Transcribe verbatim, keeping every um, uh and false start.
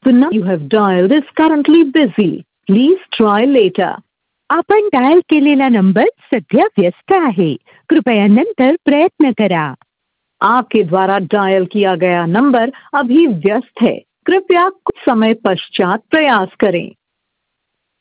The number you have dialed is currently busy. Please try later. आपण dial केलेला number सध्या व्यस्त आहे, कृपया नंतर प्रयत्न करा. आपके द्वारा डायल किया गया नंबर अभी व्यस्त है, कृपया कुछ समय पश्चात प्रयास करें.